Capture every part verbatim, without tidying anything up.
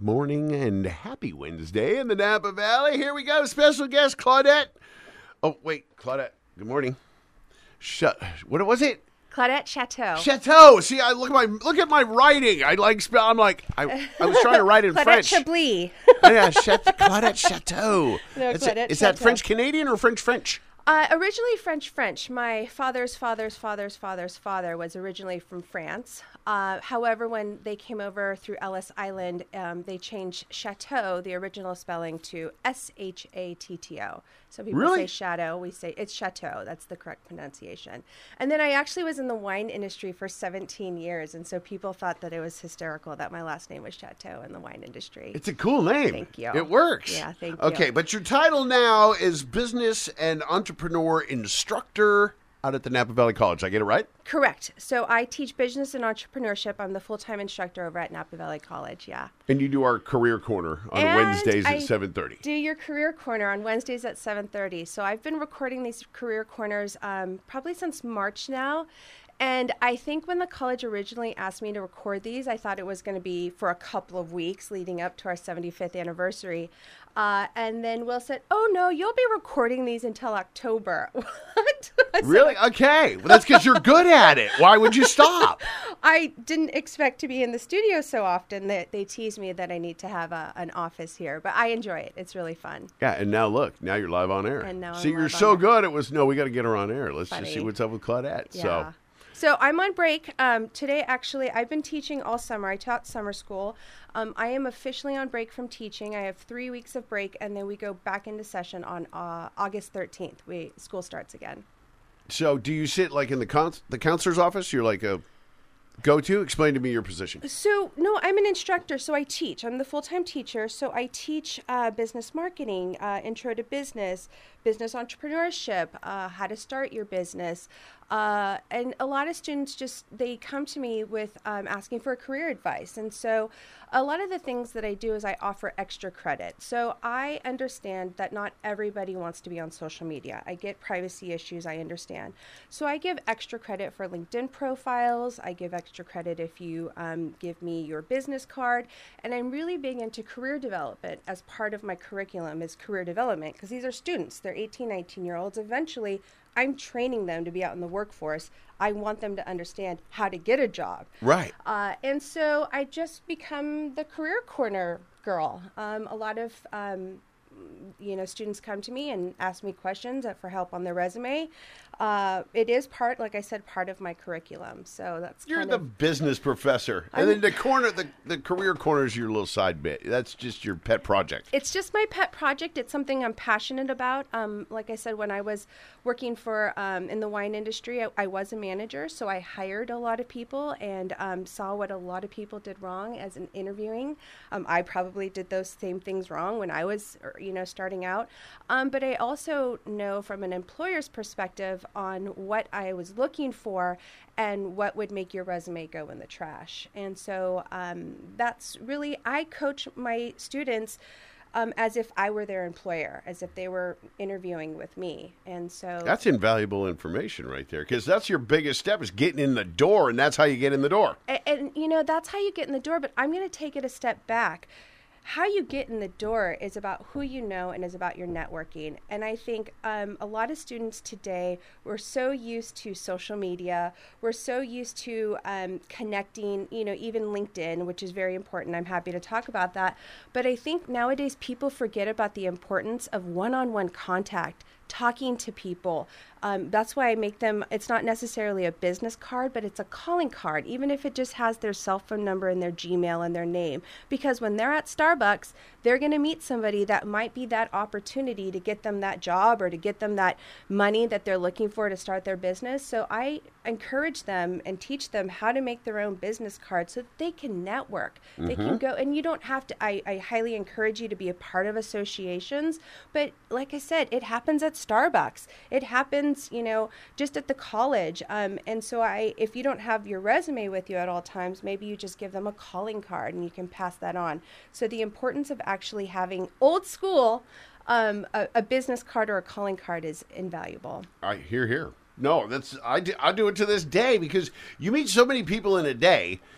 Good morning and happy Wednesday in the Napa Valley. Here we go. Special guest, Claudette. Oh, wait, Claudette. Good morning. Shut. What was it? Claudette Chateau. Chateau. See, I look at my look at my writing. I like spell. I'm like I, I was trying to write in Claudette French. Chablis. Oh, yeah, Chat, Claudette Chateau. No, That's Claudette it. Is that Chateau. French Canadian or French French? Uh, originally French French. My father's father's father's father's father was originally from France. Uh, however, when they came over through Ellis Island, um, they changed Chateau, the original spelling, to S H A T T O. So people Really? say Chateau, we say it's Chateau. That's the correct pronunciation. And then I actually was in the wine industry for seventeen years, and so people thought that it was hysterical that my last name was Chateau in the wine industry. It's a cool name. Thank you. It works. Yeah, thank you. Okay, but your title now is Business and Entrepreneur Instructor out at the Napa Valley College. I get it right? Correct. So I teach business and entrepreneurship. I'm the full-time instructor over at Napa Valley College, yeah. And you do our Career Corner on And Wednesdays I at seven thirty. Do your Career Corner on Wednesdays at seven thirty. So I've been recording these Career Corners um, probably since March now. And I think when the college originally asked me to record these, I thought it was going to be for a couple of weeks leading up to our seventy-fifth anniversary. Uh, and then Will said, oh, no, you'll be recording these until October. What? I said, Really? Okay. Well, that's because you're good at it. Why would you stop? I didn't expect to be in the studio so often that they tease me that I need to have a, an office here. But I enjoy it. It's really fun. Yeah, and now look, now you're live on air. And now See, I'm you're live so on air. good. It was, no, we got to get her on air. Let's just Funny. see what's up with Claudette. Yeah. So, So I'm on break. Um, today, actually, I've been teaching all summer. I taught summer school. Um, I am officially on break from teaching. I have three weeks of break, and then we go back into session on uh, August thirteenth. We School starts again. so do you sit like in the cons- the counselor's office? You're like a go-to? Explain to me your position. So, no, I'm an instructor, so I teach. I'm the full-time teacher, so I teach uh, business marketing, uh, intro to business, business entrepreneurship, uh, how to start your business. Uh, and a lot of students just, they come to me with um, asking for career advice. And so a lot of the things that I do is I offer extra credit. So I understand that not everybody wants to be on social media. I get privacy issues, I understand. So I give extra credit for LinkedIn profiles. I give extra credit if you um, give me your business card. And I'm really big into career development as part of my curriculum is career development because these are students. They're eighteen, nineteen year olds. Eventually, I'm training them to be out in the workforce. I want them to understand how to get a job. Right. Uh, and so I just become the Career Corner girl. Um, a lot of, um, you know, students come to me and ask me questions for help on their resume. Uh, it is part, like I said, part of my curriculum. So that's You're kind the of, business professor. And I'm- then the corner, the, the career corner is your little side bit. That's just your pet project. it's just my pet project. It's something I'm passionate about. Um, like I said, when I was working for um, in the wine industry, I, I was a manager, so I hired a lot of people and um, saw what a lot of people did wrong as an interviewing. Um, I probably did those same things wrong when I was, er, you know, starting out. Um, but I also know from an employer's perspective on what I was looking for and what would make your resume go in the trash. And so um, that's really, I coach my students um, as if I were their employer, as if they were interviewing with me. And so That's invaluable information right there because that's your biggest step is getting in the door, and that's how you get in the door. And, and, you know, that's how you get in the door. But I'm going to take it a step back. How you get in the door is about who you know and is about your networking. And I think um, a lot of students today, we're so used to social media. We're so used to um, connecting, you know, even LinkedIn, which is very important. I'm happy to talk about that. But I think nowadays people forget about the importance of one-on-one contact, talking to people. Um, that's why I make them, it's not necessarily a business card, but it's a calling card, even if it just has their cell phone number and their Gmail and their name. Because when they're at Starbucks, they're going to meet somebody that might be that opportunity to get them that job or to get them that money that they're looking for to start their business. So I encourage them and teach them how to make their own business card so that they can network. Mm-hmm. They can go, and you don't have to, I, I highly encourage you to be a part of associations. But like I said, it happens at Starbucks. It happens, you know, just at the college. Um, and so I, if you don't have your resume with you at all times, maybe you just give them a calling card and you can pass that on. So the importance of actually having old school, um, a, a business card or a calling card is invaluable. I hear, hear. No, that's I do, I do it to this day because you meet so many people in a day.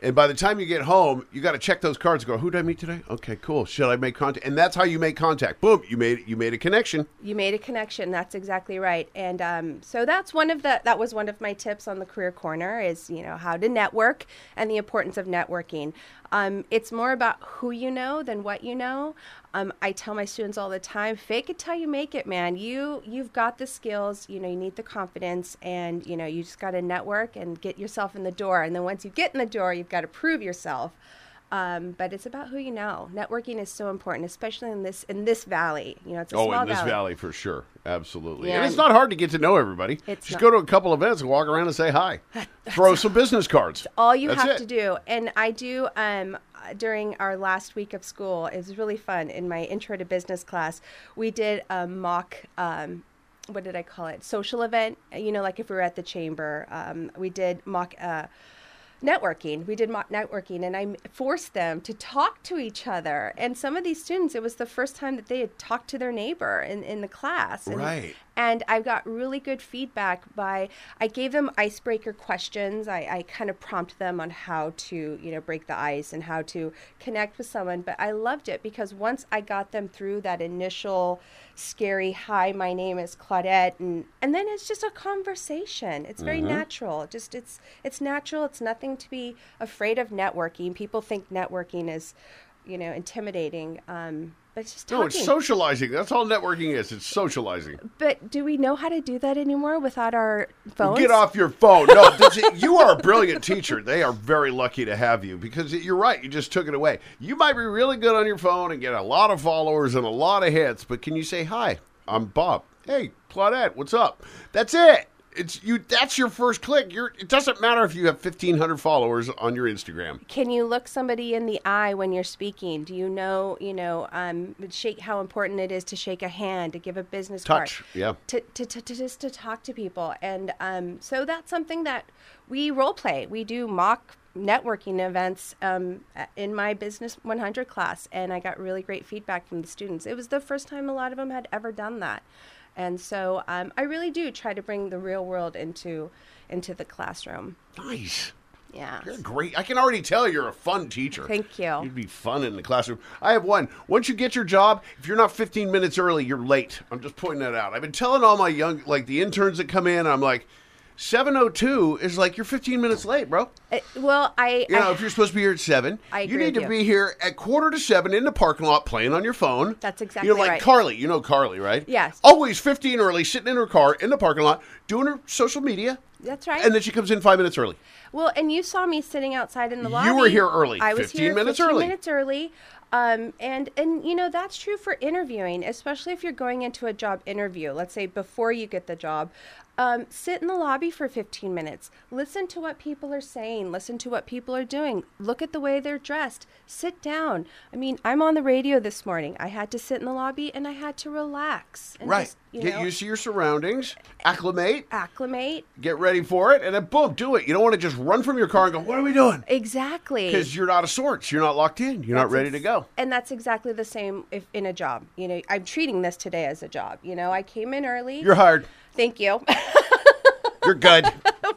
And by the time you get home, you got to check those cards and go, who did I meet today? Okay, cool. Should I make contact? And that's how you make contact. Boom, you made you made a connection. You made a connection. That's exactly right. And um, so that's one of the that was one of my tips on the Career Corner is, you know, how to network and the importance of networking. Um, it's more about who you know than what you know. Um, I tell my students all the time, fake it till you make it, man. You, you've got the skills, you know, you need the confidence, and, you know, you just got to network and get yourself in the door. And then once you get in the door, you've got to prove yourself. Um, but it's about who you know. Networking is so important, especially in this in this valley. You know, it's a oh, small in this valley. valley for sure, absolutely. Yeah. And it's not hard to get to know everybody. It's Just not. go to a couple events and walk around and say hi. Throw some business cards. All you That's have it. to do. And I do um, during our last week of school. It was really fun. In my intro to business class, we did a mock. Um, what did I call it? Social event. You know, like if we were at the chamber, um, we did mock. Uh, Networking. We did mock networking, and I forced them to talk to each other. And some of these students, it was the first time that they had talked to their neighbor in, in the class. And, Right. And I got really good feedback by, I gave them icebreaker questions. I, I kind of prompted them on how to, you know, break the ice and how to connect with someone. But I loved it because once I got them through that initial scary, hi, my name is Claudette, and, and then it's just a conversation. It's very Mm-hmm. natural. Just it's it's natural. It's nothing to be afraid of networking. People think networking is, you know, intimidating. Um, but it's just talking. No, it's socializing. That's all networking is. It's socializing. But do we know how to do that anymore without our phones? Get off your phone. No, this, you are a brilliant teacher. They are very lucky to have you because you're right. You just took it away. You might be really good on your phone and get a lot of followers and a lot of hits, but can you say, hi, I'm Bob. Hey, Claudette, what's up? That's it. It's you. That's your first click. You're, it doesn't matter if you have fifteen hundred followers on your Instagram. Can you look somebody in the eye when you're speaking? Do you know, you know, um, shake how important it is to shake a hand, to give a business Touch, card, yeah. to, to, to, to just to talk to people, and um, so that's something that we role play. We do mock networking events um, in my Business one hundred class, and I got really great feedback from the students. It was the first time a lot of them had ever done that. And so um, I really do try to bring the real world into into the classroom. Nice. Yeah. You're great. I can already tell you're a fun teacher. Thank you. You'd be fun in the classroom. I have one. Once you get your job, if you're not fifteen minutes early, you're late. I'm just pointing that out. I've been telling all my young, like the interns that come in, I'm like, seven oh two is like you're fifteen minutes late, bro. Uh, well, I... You know, I, if you're supposed to be here at seven, I you agree need to with be you. here at quarter to seven in the parking lot playing on your phone. That's You exactly know, like right. Carly. You know Carly, right? Yes. Always fifteen early, sitting in her car in the parking lot, doing her social media. That's right. And then she comes in five minutes early. Well, and you saw me sitting outside in the lobby. You were here early, I was fifteen here minutes fifteen early. minutes early. Um, and, and, you know, that's true for interviewing, especially if you're going into a job interview. Let's say before you get the job, um, sit in the lobby for fifteen minutes. Listen to what people are saying. Listen to what people are doing. Look at the way they're dressed. Sit down. I mean, I'm on the radio this morning. I had to sit in the lobby and I had to relax. And Right. just, you Get know, used to your surroundings, acclimate, acclimate. get ready for it, and then boom, do it. You don't want to just run from your car and go, what are we doing? Exactly. Because you're out of sorts. You're not locked in. You're not That's ready ex- to go. And that's exactly the same if in a job. You know, I'm treating this today as a job. You know, I came in early. You're hired. Thank you. You're good.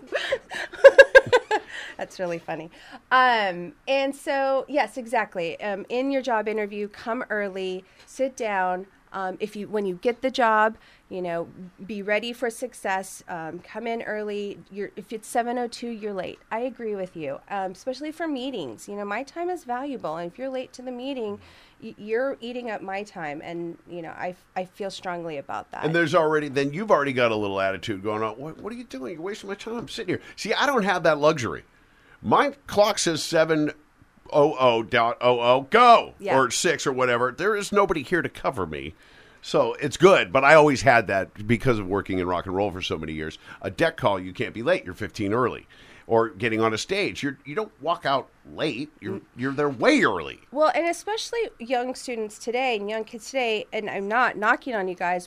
That's really funny. Um, and so, yes, exactly. Um, in your job interview, come early, sit down. Um, if you, when you get the job, you know, be ready for success. Um, come in early. You're, if it's seven oh two, you're late. I agree with you, um, especially for meetings. You know, my time is valuable, and if you're late to the meeting, y- you're eating up my time, and you know, I, I feel strongly about that. And there's already, then you've already got a little attitude going on. What, what are you doing? You're wasting my time. I'm sitting here. See, I don't have that luxury. My clock says seven hundred dot oh oh, go, Yeah. or six or whatever. There is nobody here to cover me. So it's good, but I always had that because of working in rock and roll for so many years. A deck call, you can't be late. You're fifteen early. Or getting on a stage, you're, you don't walk out late. You're you're there way early. Well, and especially young students today and young kids today, and I'm not knocking on you guys, but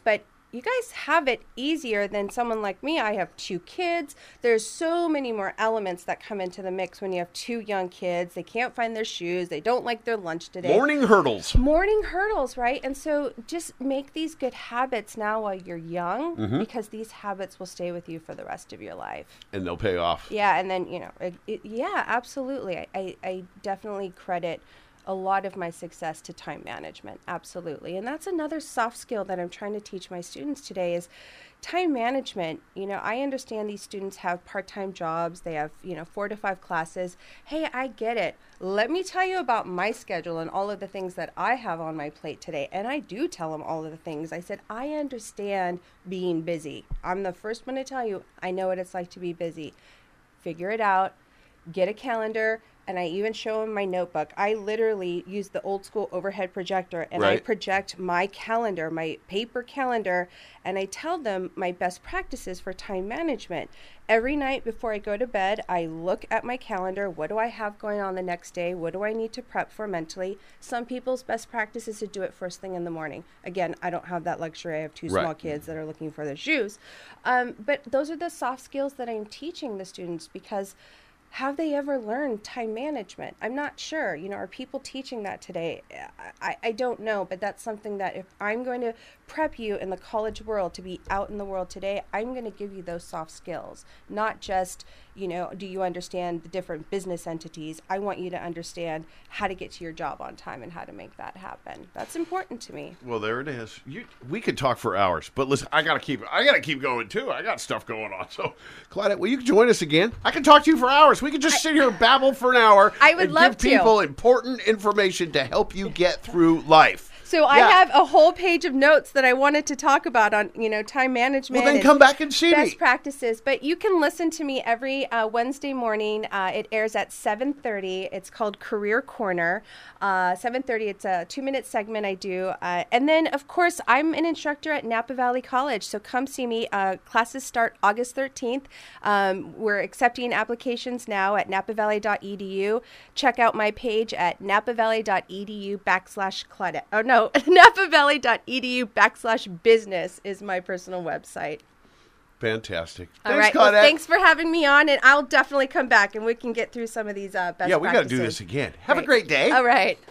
you guys have it easier than someone like me. I have two kids. There's so many more elements that come into the mix when you have two young kids. They can't find their shoes. They don't like their lunch today. Morning hurdles. Morning hurdles, right? And so just make these good habits now while you're young, mm-hmm. because these habits will stay with you for the rest of your life. And they'll pay off. Yeah, and then, you know, it, it, yeah, absolutely. I, I, I definitely credit a lot of my success to time management. Absolutely. And that's another soft skill that I'm trying to teach my students today is time management. You know, I understand these students have part-time jobs. They have, you know, four to five classes. Hey, I get it. Let me tell you about my schedule and all of the things that I have on my plate today. And I do tell them all of the things. I said, I understand being busy. I'm the first one to tell you, I know what it's like to be busy. Figure it out. Get a calendar. And I even show them my notebook. I literally use the old school overhead projector, and right. I project my calendar, my paper calendar, and I tell them my best practices for time management. Every night before I go to bed, I look at my calendar. What do I have going on the next day? What do I need to prep for mentally? Some people's best practice is to do it first thing in the morning. Again, I don't have that luxury. I have two right. small kids that are looking for their shoes. Um, but those are the soft skills that I'm teaching the students, because have they ever learned time management? I'm not sure. You know, are people teaching that today? I, I don't know, but that's something that if I'm going to prep you in the college world to be out in the world today, I'm going to give you those soft skills, not just, you know, do you understand the different business entities? I want you to understand how to get to your job on time and how to make that happen. That's important to me. Well, there it is. You, we could talk for hours, but listen, I got to keep, I got to keep going too. I got stuff going on. So, Claudette, will you join us again? I can talk to you for hours. We could just sit here and babble for an hour. I would and love give people to. important information to help you get through life. So I yeah. have a whole page of notes that I wanted to talk about on, you know, time management. Well, then come back and see best me. practices. But you can listen to me every uh, Wednesday morning. Uh, it airs at seven thirty. It's called Career Corner. Uh, seven thirty. It's a two-minute segment I do. Uh, and then, of course, I'm an instructor at Napa Valley College. So come see me. Uh, classes start August thirteenth. Um, we're accepting applications now at napa valley dot e d u. Check out my page at napa valley dot e d u backslash Claudette. Oh, no. napa valley dot e d u backslash business is my personal website. Fantastic. All thanks, right. Well, thanks for having me on, and I'll definitely come back and we can get through some of these uh, best Yeah, we got to practices. do this again. Have Great. a great day. All right.